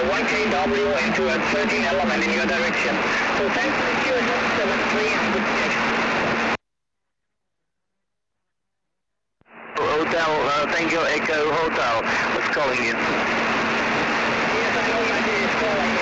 1KW into a 13 element in your direction. So thanks for QSS 73 and good connection. Hotel, Tango Echo Hotel, what's calling you? Yes, I know that is calling.